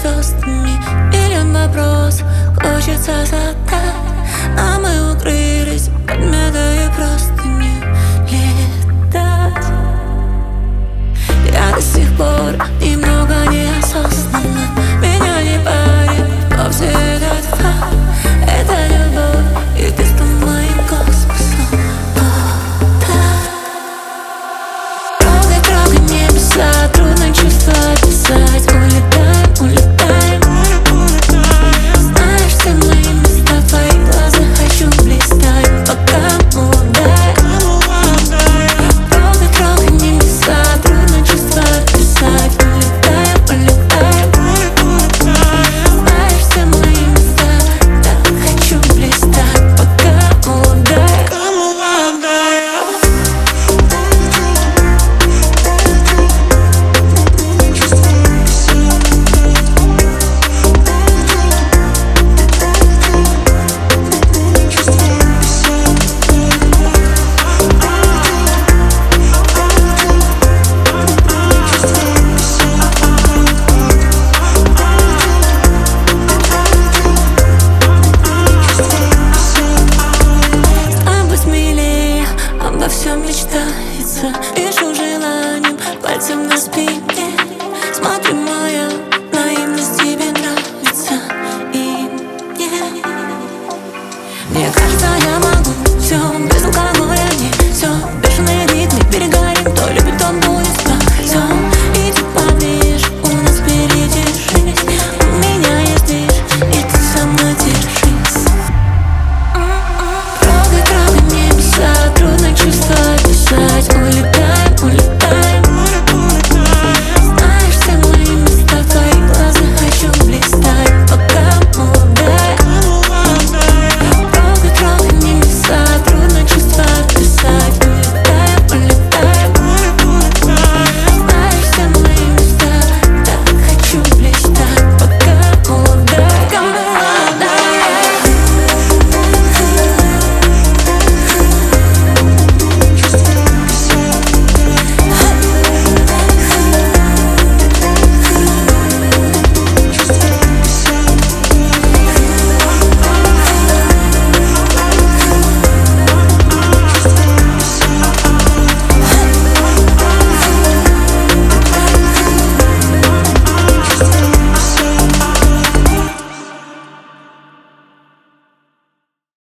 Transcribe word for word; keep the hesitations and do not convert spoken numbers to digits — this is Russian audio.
звездами. Миллион вопросов хочется задать, а мы укрылись, подметая простыни. Летать я до сих пор немного неосознанно. Меня не парит вовсе этот факт. Это любовь, и ты стал моим космосом. Вот так. Трогай, трогай небеса, трудно чувства описать. Улетаем, улетаем. Знаешь все мои места, в твоих глазах хочу блистать. Пока молодая. Трогай, трогай небеса, трудно чувства описать. Улетаем, улетаем. Знаешь все мои места, так хочу блистать. Пока молодая. Обо всем мечтается, вижу желанием пальцем на спине. Смотрим